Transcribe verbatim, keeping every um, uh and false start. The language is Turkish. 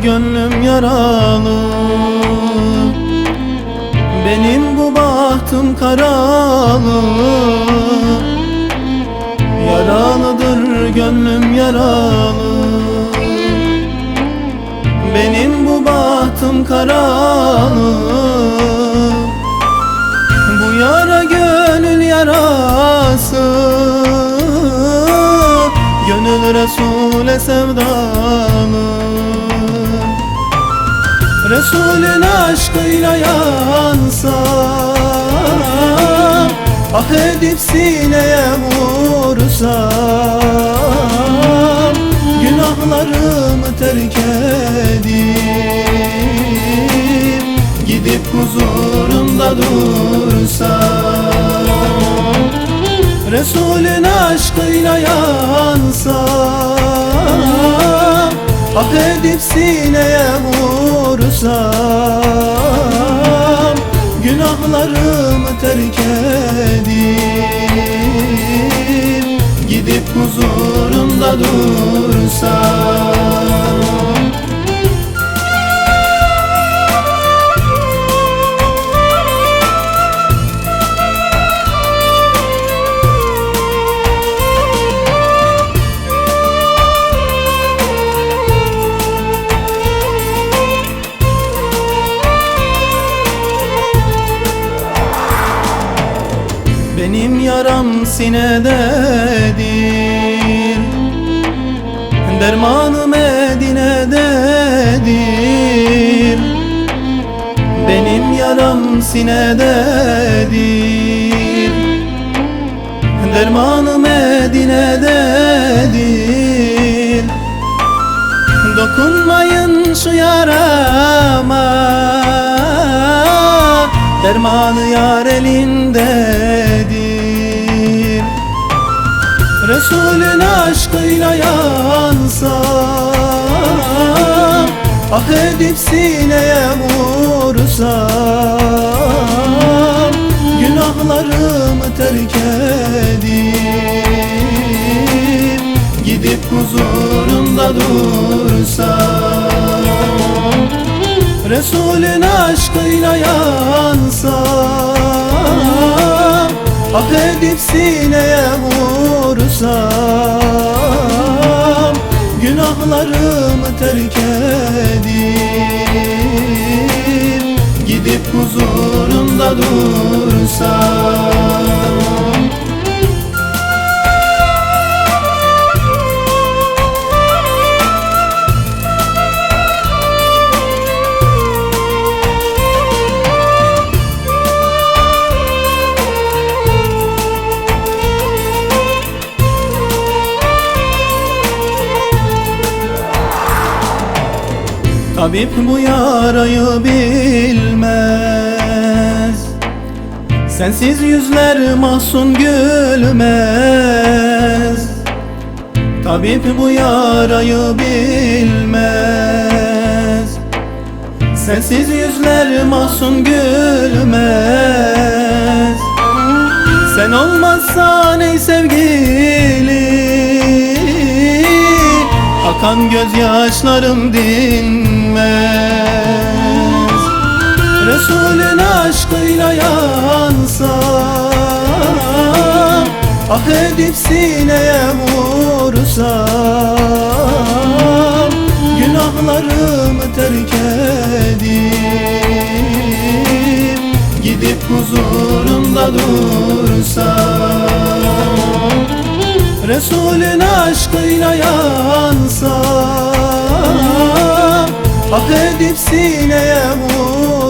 gönlüm yaralı. Benim bu bahtım karalı. Yaralıdır gönlüm yaralı. Benim bu bahtım karalı. Bu yara gönül yarası. Gönül Resul'e sevdalı. Resulün aşkıyla yansa, ah edip sineye vursam, günahlarımı terk edip gidip huzurunda dursam. Resulün aşkıyla yansa, ah edip sineye vursam, günahlarımı terk edip gidip huzurunda dursam. Benim yaram sinededir, dermanı Medine'dedir. Benim yaram sinededir, dermanı Medine'dedir. Dokunmayın şu yarama, dermanı yar elindedir. Resulün aşkıyla yansam, ah edip sineye vursam, günahlarımı terk edip gidip huzurunda dursam. Resulün aşkıyla yansam, ah edip sineye vursam, günahlarımı terk edip gidip huzurunda dursam. Tabip bu yarayı bilmez, sensiz yüzler mahzun gülmez. Tabip bu yarayı bilmez, sensiz yüzler mahzun gülmez. Sen olmazsan ey sevgili, akan gözyaşlarım dinmez. Resulün aşkıyla yansam, ah edip sineye vursam, günahlarımı terk edip gidip huzurunda dursam. Resulün aşkıyla yansam, ah edip sineye vursam,